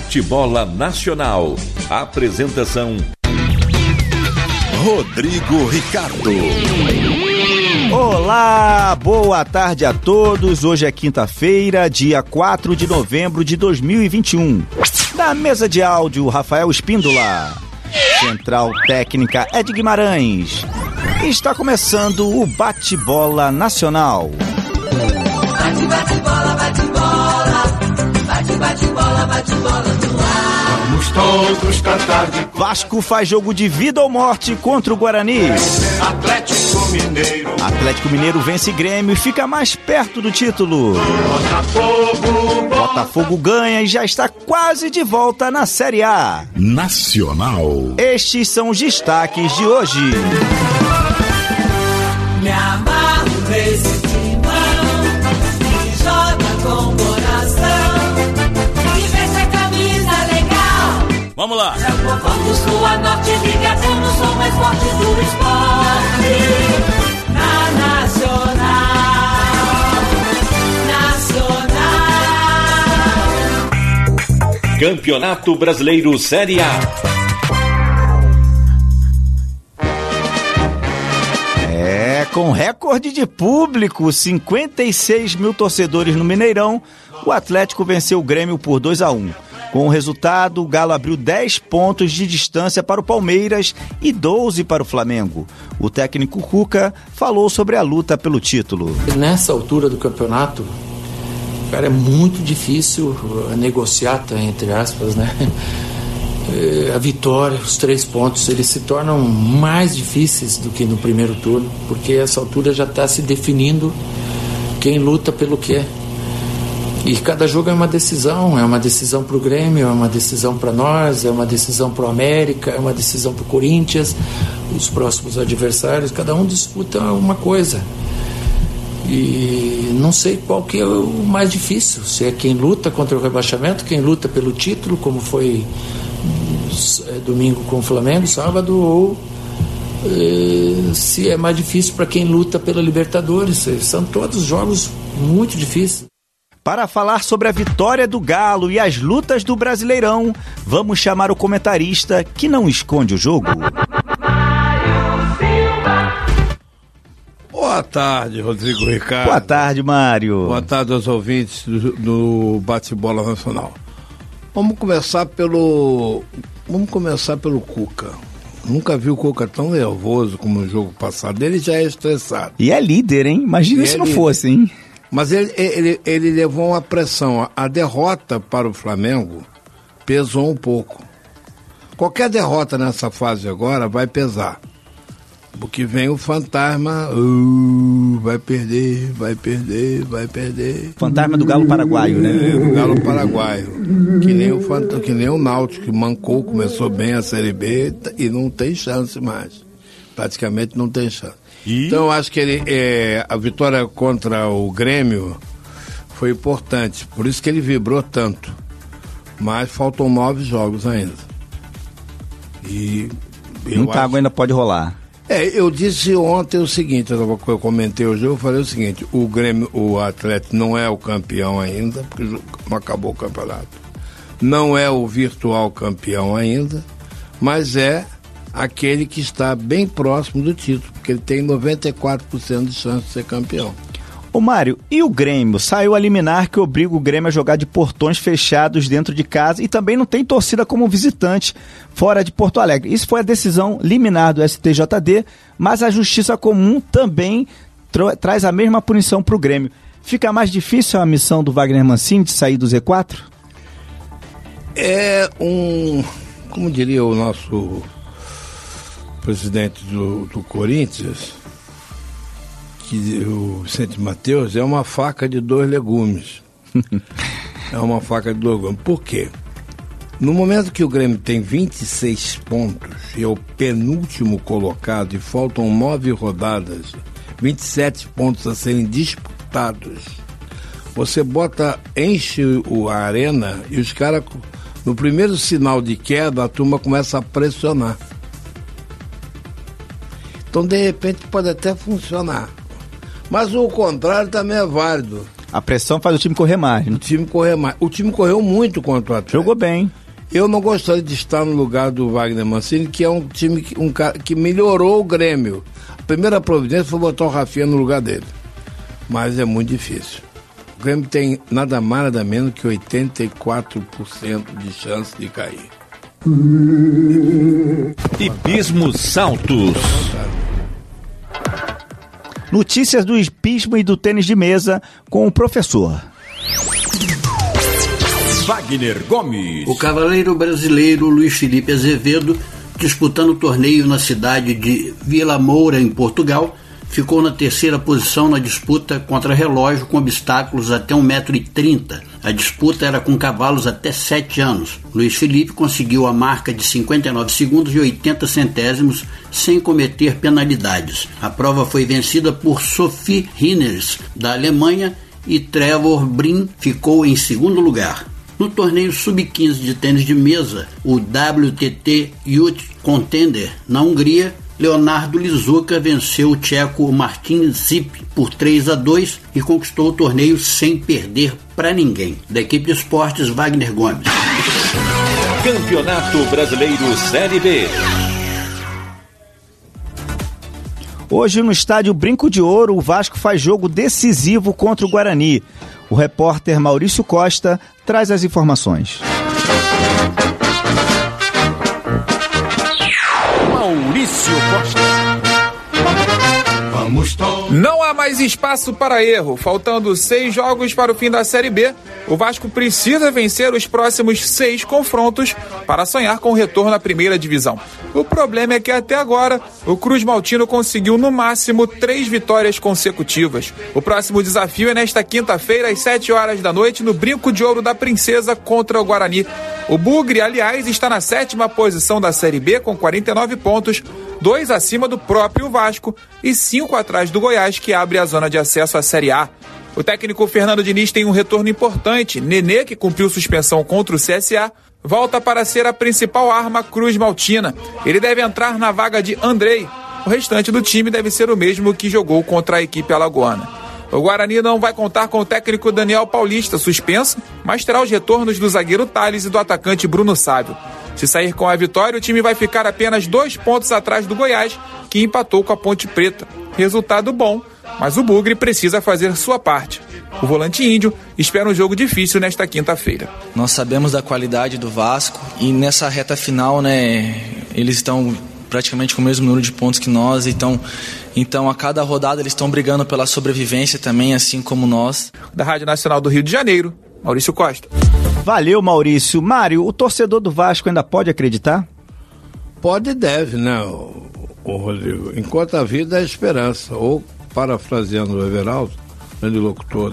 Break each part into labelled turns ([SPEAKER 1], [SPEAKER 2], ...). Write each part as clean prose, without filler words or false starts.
[SPEAKER 1] Bate-bola Nacional. Apresentação: Rodrigo Ricardo.
[SPEAKER 2] Olá, boa tarde a todos. Hoje é quinta-feira, dia 4 de novembro de 2021. Na mesa de áudio, Rafael Espíndola. Central técnica, Ed Guimarães. Está começando o Bate-bola Nacional.
[SPEAKER 3] Bate-bola, bate-bola. Bate-bola, bate-bola no ar. Vamos todos cantar de...
[SPEAKER 2] Vasco faz jogo de vida ou morte contra o Guarani. Atlético Mineiro vence Grêmio e fica mais perto do título. Botafogo ganha e já está quase de volta na Série A
[SPEAKER 1] Nacional.
[SPEAKER 2] Estes são os destaques de hoje.
[SPEAKER 3] Me amarro nesse timão que joga com coração e veste a camisa legal.
[SPEAKER 2] Vamos lá.
[SPEAKER 3] É o povão do sul a norte ligadão no som mais forte do esporte. Na Nacional.
[SPEAKER 1] Campeonato Brasileiro Série A.
[SPEAKER 2] Com recorde de público, 56 mil torcedores no Mineirão, o Atlético venceu o Grêmio por 2-1. Com o resultado, o Galo abriu 10 pontos de distância para o Palmeiras e 12 para o Flamengo. O técnico Cuca falou sobre a luta pelo título.
[SPEAKER 4] Nessa altura do campeonato, cara, é muito difícil negociar, entre aspas, né? A vitória, os 3 pontos, eles se tornam mais difíceis do que no primeiro turno, porque essa altura já está se definindo quem luta pelo quê. E cada jogo é uma decisão para o Grêmio, é uma decisão para nós, é uma decisão para o América, é uma decisão para o Corinthians, os próximos adversários, cada um disputa uma coisa. E não sei qual que é o mais difícil, se é quem luta contra o rebaixamento, quem luta pelo título, como foi domingo com o Flamengo, sábado, ou se é mais difícil para quem luta pela Libertadores. São todos jogos muito difíceis.
[SPEAKER 2] Para falar sobre a vitória do Galo e as lutas do Brasileirão, vamos chamar o comentarista que não esconde o jogo.
[SPEAKER 5] Boa tarde, Rodrigo Ricardo.
[SPEAKER 2] Boa tarde, Mário.
[SPEAKER 5] Boa tarde aos ouvintes do Bate-bola Nacional. Vamos começar pelo Cuca. Nunca vi o Cuca tão nervoso como no jogo passado. Ele já é estressado.
[SPEAKER 2] E é líder, hein? Imagina se não fosse, hein?
[SPEAKER 5] Mas ele levou uma pressão. A derrota para o Flamengo pesou um pouco. Qualquer derrota nessa fase agora vai pesar. Porque vem o fantasma, vai perder.
[SPEAKER 2] Fantasma do Galo Paraguaio, né?
[SPEAKER 5] O Galo Paraguaio. Que nem o Náutico, que mancou, começou bem a Série B e não tem chance mais. Praticamente não tem chance. Então eu acho que a vitória contra o Grêmio foi importante. Por isso que ele vibrou tanto. Mas faltam 9 jogos ainda. E
[SPEAKER 2] muita água ainda pode rolar.
[SPEAKER 5] Eu disse ontem o seguinte, eu comentei o jogo, eu falei o seguinte: o Atlético não é o campeão ainda, porque não acabou o campeonato. Não é o virtual campeão ainda, mas é aquele que está bem próximo do título, porque ele tem 94% de chance de ser campeão.
[SPEAKER 2] Ô Mário, e o Grêmio? Saiu a liminar que obriga o Grêmio a jogar de portões fechados dentro de casa e também não tem torcida como visitante fora de Porto Alegre. Isso foi a decisão liminar do STJD, mas a Justiça Comum também traz a mesma punição para o Grêmio. Fica mais difícil a missão do Wagner Mancini de sair do Z4?
[SPEAKER 5] Como diria o nosso presidente do Corinthians, que o Vicente Matheus, é uma faca de 2 legumes. É uma faca de 2 legumes. Por quê? No momento que o Grêmio tem 26 pontos e é o penúltimo colocado e faltam 9 rodadas, 27 pontos a serem disputados, você enche a arena e os caras, no primeiro sinal de queda, a turma começa a pressionar. Então, de repente, pode até funcionar. Mas o contrário também é válido.
[SPEAKER 2] A pressão faz o time correr mais, né?
[SPEAKER 5] O time correr mais. O time correu muito contra o Atlético.
[SPEAKER 2] Jogou bem.
[SPEAKER 5] Eu não gostaria de estar no lugar do Wagner Mancini, que é um time, um cara que melhorou o Grêmio. A primeira providência foi botar o Rafinha no lugar dele. Mas é muito difícil. O Grêmio tem nada mais, nada menos que 84% de chance de cair.
[SPEAKER 1] Hipismo Saltos.
[SPEAKER 2] Notícias do hipismo e do tênis de mesa com o professor
[SPEAKER 1] Wagner Gomes.
[SPEAKER 6] O cavaleiro brasileiro Luiz Felipe Azevedo, disputando o torneio na cidade de Vila Moura, em Portugal, ficou na terceira posição na disputa contra relógio com obstáculos até 1,30 m. A disputa era com cavalos até 7 anos. Luiz Felipe conseguiu a marca de 59 segundos e 80 centésimos sem cometer penalidades. A prova foi vencida por Sophie Hiners, da Alemanha, e Trevor Brin ficou em segundo lugar. No torneio sub-15 de tênis de mesa, o WTT Youth Contender, na Hungria, Leonardo Lizuka venceu o tcheco Martin Zip por 3-2 e conquistou o torneio sem perder para ninguém. Da equipe de esportes, Wagner Gomes.
[SPEAKER 1] Campeonato Brasileiro Série B.
[SPEAKER 2] Hoje no estádio Brinco de Ouro, o Vasco faz jogo decisivo contra o Guarani. O repórter Maurício Costa traz as informações.
[SPEAKER 1] Maurício Costa.
[SPEAKER 7] Não há mais espaço para erro. Faltando 6 jogos para o fim da Série B, o Vasco precisa vencer os próximos 6 confrontos para sonhar com o retorno à primeira divisão. O problema é que até agora o Cruz Maltino conseguiu no máximo 3 vitórias consecutivas. O próximo desafio é nesta quinta-feira às 7 horas da noite no Brinco de Ouro da Princesa contra o Guarani. O Bugre, aliás, está na 7ª posição da Série B com 49 pontos, 2 acima do próprio Vasco e 5 atrás do Goiás, que abre a zona de acesso à Série A. O técnico Fernando Diniz tem um retorno importante. Nenê, que cumpriu suspensão contra o CSA, volta para ser a principal arma Cruz Maltina. Ele deve entrar na vaga de Andrei. O restante do time deve ser o mesmo que jogou contra a equipe alagoana. O Guarani não vai contar com o técnico Daniel Paulista, suspenso, mas terá os retornos do zagueiro Thales e do atacante Bruno Sávio. Se sair com a vitória, o time vai ficar apenas 2 pontos atrás do Goiás, que empatou com a Ponte Preta. Resultado bom, mas o Bugre precisa fazer sua parte. O volante índio espera um jogo difícil nesta quinta-feira.
[SPEAKER 8] Nós sabemos da qualidade do Vasco e nessa reta final, eles estão praticamente com o mesmo número de pontos que nós, então a cada rodada eles estão brigando pela sobrevivência também, assim como nós. Da Rádio Nacional do Rio de Janeiro, Maurício Costa.
[SPEAKER 2] Valeu, Maurício. Mário, o torcedor do Vasco ainda pode acreditar?
[SPEAKER 5] Pode e deve, né, o Rodrigo? Enquanto a vida é esperança. Ou, parafraseando o Everaldo, grande locutor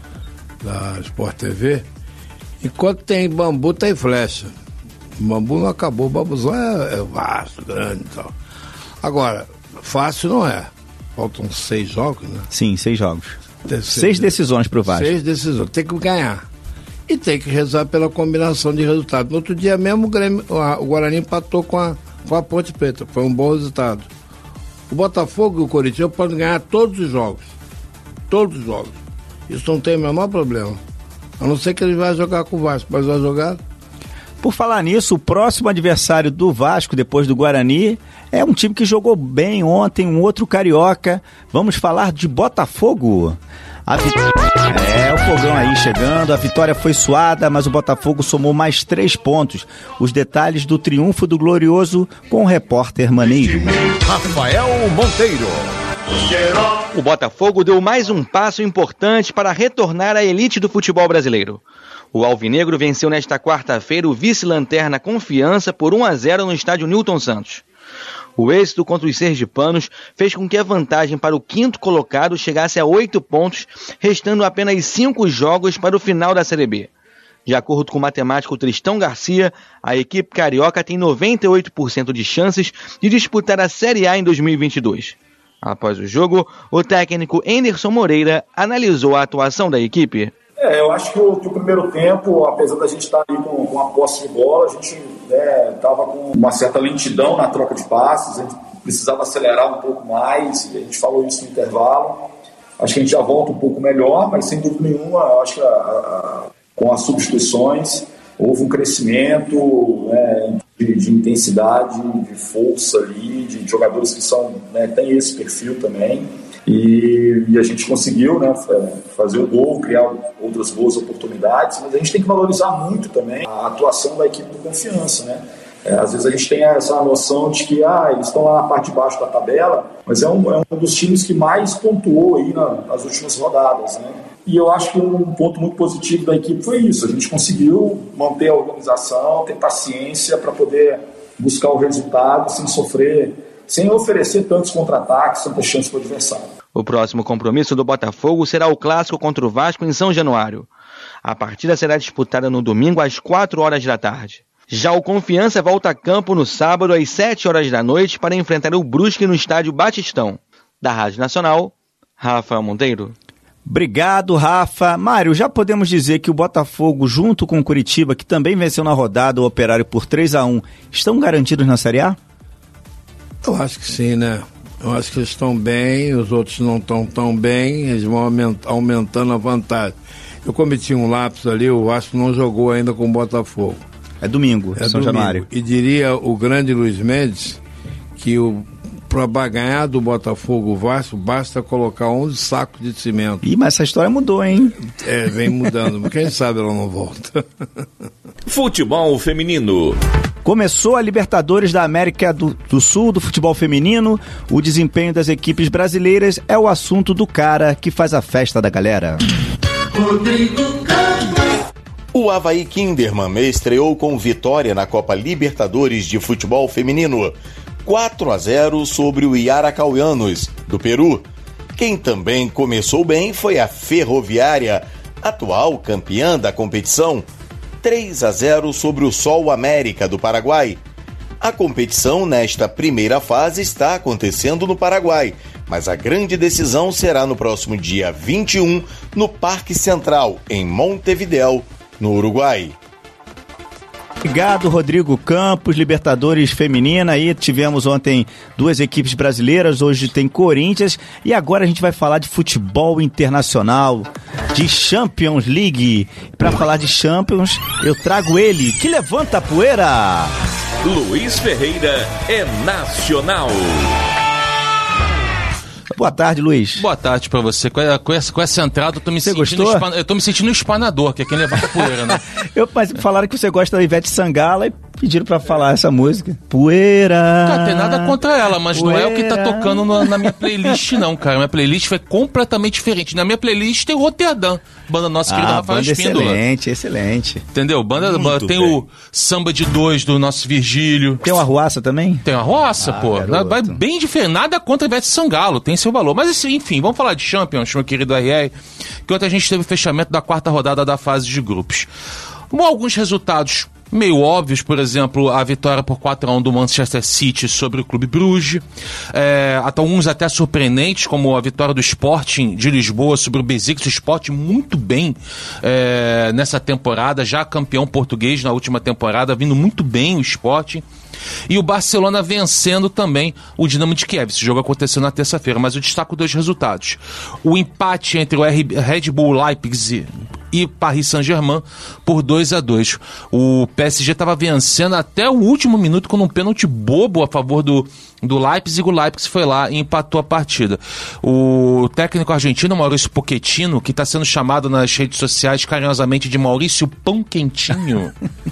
[SPEAKER 5] da Sport TV, enquanto tem bambu, tem flecha. O bambu não acabou, o bambuzão é vasto, grande e tal. Agora, fácil não é. Faltam 6 jogos, né?
[SPEAKER 2] Sim, 6 jogos. 6 decisões pro Vasco.
[SPEAKER 5] 6 decisões. Tem que ganhar. E tem que rezar pela combinação de resultados. No outro dia mesmo, o Guarani empatou com a Ponte Preta. Foi um bom resultado. O Botafogo e o Corinthians podem ganhar todos os jogos. Todos os jogos. Isso não tem o menor problema. A não ser que ele vai jogar com o Vasco, mas vai jogar.
[SPEAKER 2] Por falar nisso, o próximo adversário do Vasco, depois do Guarani, é um time que jogou bem ontem, um outro carioca. Vamos falar de Botafogo. O fogão aí chegando, a vitória foi suada, mas o Botafogo somou mais 3 pontos. Os detalhes do triunfo do Glorioso com o repórter Maneiro.
[SPEAKER 1] Rafael Monteiro.
[SPEAKER 9] O Botafogo deu mais um passo importante para retornar à elite do futebol brasileiro. O Alvinegro venceu nesta quarta-feira o vice-lanterna Confiança por 1-0 no estádio Newton Santos. O êxito contra os sergipanos fez com que a vantagem para o 5º colocado chegasse a 8 pontos, restando apenas 5 jogos para o final da Série B. De acordo com o matemático Tristão Garcia, a equipe carioca tem 98% de chances de disputar a Série A em 2022. Após o jogo, o técnico Anderson Moreira analisou a atuação da equipe.
[SPEAKER 10] Eu acho que o primeiro tempo, apesar da gente estar ali com a posse de bola, a gente estava com uma certa lentidão na troca de passes, a gente precisava acelerar um pouco mais, a gente falou isso no intervalo. acho que a gente já volta um pouco melhor, mas sem dúvida nenhuma, eu acho que com as substituições houve um crescimento, né, de intensidade, de força ali, de jogadores que são, né, têm esse perfil também. E a gente conseguiu, né, fazer o gol, criar outras boas oportunidades, mas a gente tem que valorizar muito também a atuação da equipe do Confiança, né? Às vezes a gente tem essa noção de que eles estão lá na parte de baixo da tabela, mas é um dos times que mais pontuou aí nas últimas rodadas, né? E eu acho que um ponto muito positivo da equipe foi isso, a gente conseguiu manter a organização, ter paciência para poder buscar o resultado sem sofrer, sem oferecer tantos contra-ataques, tantas chances para o adversário.
[SPEAKER 9] O próximo compromisso do Botafogo será o clássico contra o Vasco em São Januário. A partida será disputada no domingo às 4h da tarde. Já o Confiança volta a campo no sábado às 7h da noite para enfrentar o Brusque no estádio Batistão. Da Rádio Nacional, Rafael Monteiro.
[SPEAKER 2] Obrigado, Rafa. Mário, já podemos dizer que o Botafogo, junto com o Curitiba, que também venceu na rodada o Operário por 3-1, estão garantidos na Série A?
[SPEAKER 5] Eu acho que sim, né? Eu acho que eles estão bem, os outros não estão tão bem, eles vão aumentando a vantagem. Eu cometi um lapso ali, o Vasco não jogou ainda com o Botafogo.
[SPEAKER 2] É domingo, São Januário.
[SPEAKER 5] E diria o grande Luiz Mendes que para ganhar do Botafogo o Vasco, basta colocar 11 sacos de cimento.
[SPEAKER 2] Mas essa história mudou, hein?
[SPEAKER 5] Vem mudando, mas quem sabe ela não volta.
[SPEAKER 1] Futebol feminino.
[SPEAKER 2] Começou a Libertadores da América do Sul do futebol feminino. O desempenho das equipes brasileiras é o assunto do cara que faz a festa da galera.
[SPEAKER 11] O Avaí Kinderman estreou com vitória na Copa Libertadores de futebol feminino, 4-0 sobre o Yaracauanos, do Peru. Quem também começou bem foi a Ferroviária, atual campeã da competição, 3-0 sobre o Sol América, do Paraguai. A competição nesta primeira fase está acontecendo no Paraguai, mas a grande decisão será no próximo dia 21, no Parque Central, em Montevidéu, no Uruguai.
[SPEAKER 2] Obrigado, Rodrigo Campos. Libertadores feminina, aí tivemos ontem 2 equipes brasileiras, hoje tem Corinthians, e agora a gente vai falar de futebol internacional, de Champions League. Para falar de Champions, eu trago ele, que levanta a poeira.
[SPEAKER 1] Luiz Ferreira é nacional.
[SPEAKER 2] Boa tarde, Luiz.
[SPEAKER 12] Boa tarde pra você. Com essa entrada, eu tô me sentindo espanador, que é quem levanta poeira, né?
[SPEAKER 2] Mas falaram que você gosta da Ivete Sangalo e pediram pra falar essa música. Poeira.
[SPEAKER 12] Não tem nada contra ela, mas poeira. Não é o que tá tocando na minha playlist, não, cara. Minha playlist foi completamente diferente. Na minha playlist tem o Roterdã, banda nossa querida Rafael Espíndola.
[SPEAKER 2] Excelente.
[SPEAKER 12] Entendeu? Tem o Samba de 2 do nosso Virgílio.
[SPEAKER 2] Tem o Arruaça também?
[SPEAKER 12] Tem o Arruaça, pô. Garoto. Vai bem diferente. Nada contra a Ivete Sangalo, tem seu valor. Mas enfim, vamos falar de Champions, meu querido RR, que ontem a gente teve o fechamento da 4ª rodada da fase de grupos. Alguns resultados meio óbvios, por exemplo, a vitória por 4-1 do Manchester City sobre o Clube Bruges, alguns até surpreendentes, como a vitória do Sporting de Lisboa sobre o Besiktas. O Sporting muito bem nessa temporada, já campeão português na última temporada, vindo muito bem o Sporting. E o Barcelona vencendo também o Dinamo de Kiev. Esse jogo aconteceu na terça-feira, mas eu destaco 2 resultados. O empate entre o Red Bull Leipzig e Paris Saint-Germain por 2-2. O PSG estava vencendo até o último minuto com um pênalti bobo a favor do Leipzig. O Leipzig foi lá e empatou a partida. O técnico argentino Maurício Pochettino, que está sendo chamado nas redes sociais carinhosamente de Maurício Pão Quentinho.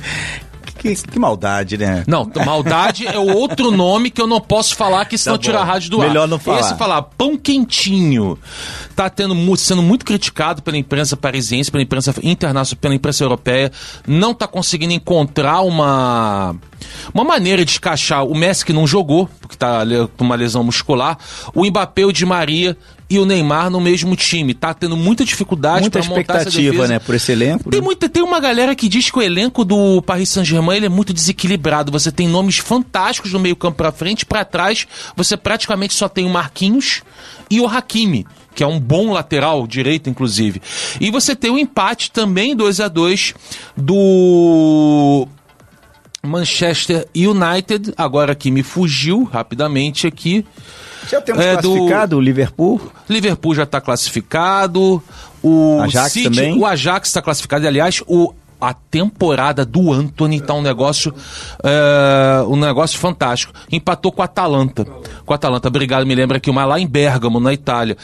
[SPEAKER 2] Que maldade, né?
[SPEAKER 12] Não, maldade é o outro nome que eu não posso falar, que senão tira a rádio do ar.
[SPEAKER 2] Melhor não falar.
[SPEAKER 12] Esse falar, Pão Quentinho. Tá sendo muito criticado pela imprensa parisiense, pela imprensa internacional, pela imprensa europeia. Não tá conseguindo encontrar uma maneira de encaixar o Messi, que não jogou, porque tá com uma lesão muscular, o Mbappé, o Di Maria e o Neymar no mesmo time. Tá tendo muita dificuldade para montar essa defesa. Muita expectativa,
[SPEAKER 2] né, por esse elenco.
[SPEAKER 12] Tem uma galera que diz que o elenco do Paris Saint-Germain ele é muito desequilibrado. Você tem nomes fantásticos no meio campo pra frente, pra trás você praticamente só tem o Marquinhos e o Hakimi, que é um bom lateral direito, inclusive. E você tem o empate também 2-2 do Manchester United, agora que me fugiu rapidamente aqui.
[SPEAKER 2] Já temos classificado o Liverpool?
[SPEAKER 12] Liverpool já está classificado. O
[SPEAKER 2] Ajax
[SPEAKER 12] City,
[SPEAKER 2] também?
[SPEAKER 12] O Ajax está classificado. Aliás, a temporada do Antony tá um negócio fantástico. Empatou com a Atalanta. Obrigado, me lembra aqui, mas lá em Bérgamo, na Itália.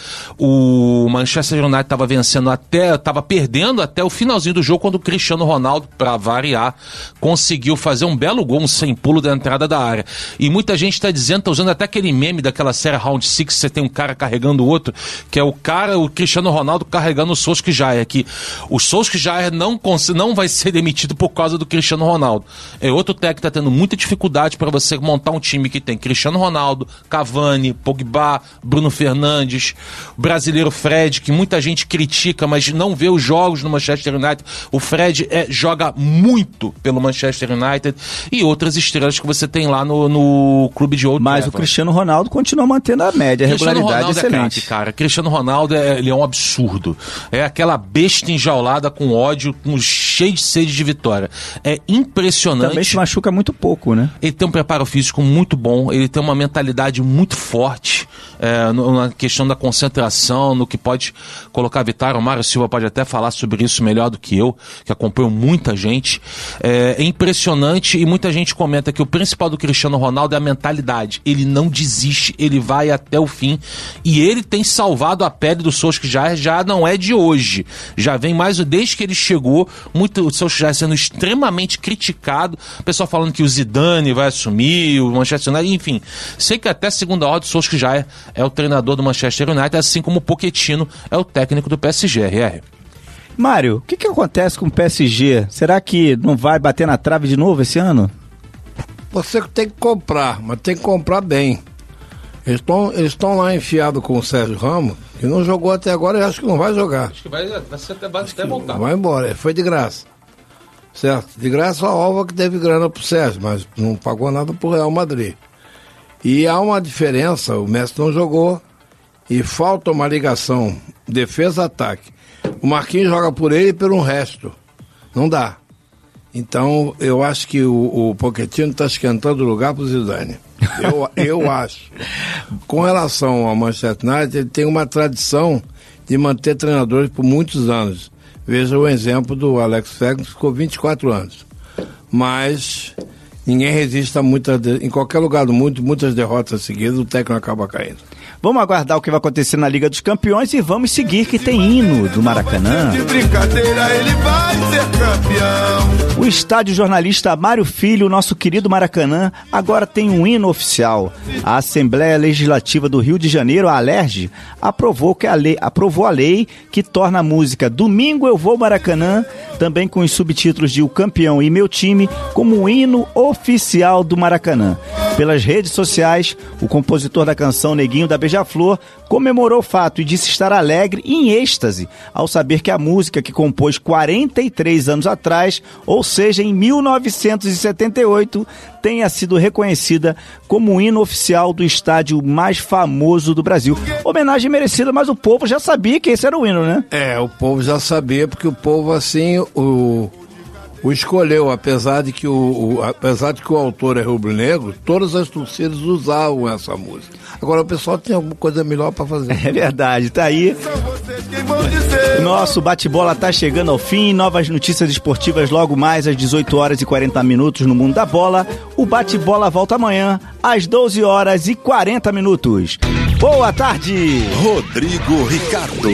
[SPEAKER 12] O Manchester United estava perdendo até o finalzinho do jogo, quando o Cristiano Ronaldo, para variar, conseguiu fazer um belo gol, sem pulo da entrada da área. E muita gente está dizendo, tá usando até aquele meme daquela série Round 6, você tem um cara carregando o outro, que é o Cristiano Ronaldo carregando o Solskjaer, que o Solskjaer não vai ser demitido por causa do Cristiano Ronaldo. É outro técnico que está tendo muita dificuldade para você montar um time que tem Cristiano Ronaldo, Cavani, Pogba, Bruno Fernandes, o brasileiro Fred, que muita gente critica, mas não vê os jogos no Manchester United. O Fred joga muito pelo Manchester United, e outras estrelas que você tem lá no clube de Old Trafford.
[SPEAKER 2] Mas o Cristiano Ronaldo continua mantendo a média, a regularidade excelente.
[SPEAKER 12] É craque, cara. Cristiano Ronaldo ele é um absurdo. É aquela besta enjaulada com ódio, cheio de sede de vitória. É impressionante.
[SPEAKER 2] Também se machuca muito pouco, né?
[SPEAKER 12] Ele tem um preparo físico muito bom, ele tem uma mentalidade muito forte na questão da concentração, no que pode colocar a vitória. O Mário Silva pode até falar sobre isso melhor do que eu, que acompanho muita gente. É impressionante, e muita gente comenta que o principal do Cristiano Ronaldo é a mentalidade. Ele não desiste, ele vai até o fim, e ele tem salvado a pele do Solskjaer, já não é de hoje. Já vem mais desde que ele chegou, o Solskjaer sendo extremamente criticado, o pessoal falando que o Zidane vai assumir, o Manchester United, enfim. Sei que até segunda hora o Solskjaer é o treinador do Manchester United, assim como o Pochettino é o técnico do PSG, RR.
[SPEAKER 2] Mário, o que acontece com o PSG? Será que não vai bater na trave de novo esse ano?
[SPEAKER 5] Você tem que comprar, mas tem que comprar bem. Eles estão lá enfiados com o Sérgio Ramos, que não jogou até agora e acho que não vai jogar.
[SPEAKER 12] Acho que vai até voltar.
[SPEAKER 5] Vai embora, foi de graça. Certo? De graça a Alva que teve grana pro Sérgio, mas não pagou nada pro Real Madrid. E há uma diferença, o Messi não jogou e falta uma ligação defesa-ataque. O Marquinhos joga por ele e pelo resto. Não dá. Então, eu acho que o Pochettino está esquentando o lugar pro Zidane. Eu acho. Com relação ao Manchester United, ele tem uma tradição de manter treinadores por muitos anos. Veja o exemplo do Alex Ferguson, que ficou 24 anos. Mas ninguém resiste a em qualquer lugar do mundo, muitas derrotas seguidas, o técnico acaba caindo.
[SPEAKER 2] Vamos aguardar o que vai acontecer na Liga dos Campeões e vamos seguir, que tem hino do Maracanã.
[SPEAKER 13] De brincadeira, ele vai ser campeão.
[SPEAKER 2] O estádio jornalista Mário Filho, nosso querido Maracanã, agora tem um hino oficial. A Assembleia Legislativa do Rio de Janeiro, a ALERJ, aprovou a lei que torna a música Domingo Eu Vou Maracanã, também com os subtítulos de O Campeão e Meu Time, como o hino oficial do Maracanã. Pelas redes sociais, o compositor da canção Neguinho da Beija-Flor comemorou o fato e disse estar alegre e em êxtase ao saber que a música que compôs 43 anos atrás, ou seja, em 1978, tenha sido reconhecida como o hino oficial do estádio mais famoso do Brasil. Homenagem merecida, mas o povo já sabia que esse era o hino, né?
[SPEAKER 5] O povo já sabia, porque o povo, assim, o escolheu, apesar de que o autor é rubro-negro, todas as torcidas usavam essa música. Agora o pessoal tem alguma coisa melhor para fazer.
[SPEAKER 2] É verdade, tá aí. Nosso bate-bola tá chegando ao fim. Novas notícias esportivas logo mais às 18h40 no Mundo da Bola. O bate-bola volta amanhã às 12h40. Boa tarde!
[SPEAKER 1] Rodrigo Ricardo.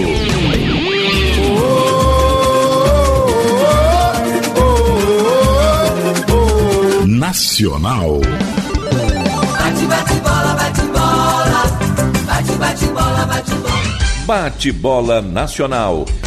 [SPEAKER 1] Nacional.
[SPEAKER 3] Bate, bate, bola, bate, bola. Bate, bate, bola, bate, bola.
[SPEAKER 1] Bate-bola Nacional.